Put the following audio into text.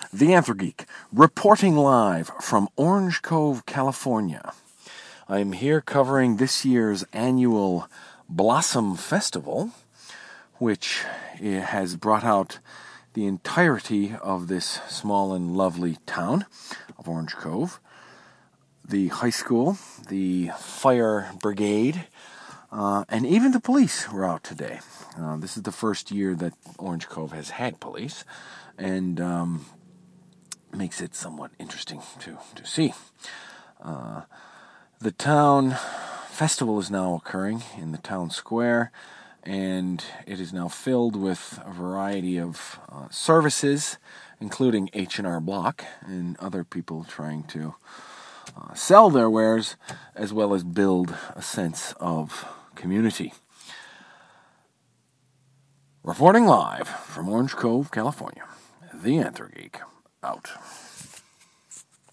The Anthrogeek, reporting live from Orange Cove, California. I am here covering this year's annual Blossom Festival, which has brought out the entirety of this small and lovely town of Orange Cove. The high school, the fire brigade, and even the police were out today. This is the first year that Orange Cove has had police, and makes it somewhat interesting to see. The town festival is now occurring in the town square, and it is now filled with a variety of services, including H&R Block and other people trying to sell their wares, as well as build a sense of community. Reporting live from Orange Cove, California, the Anthrogeek, out.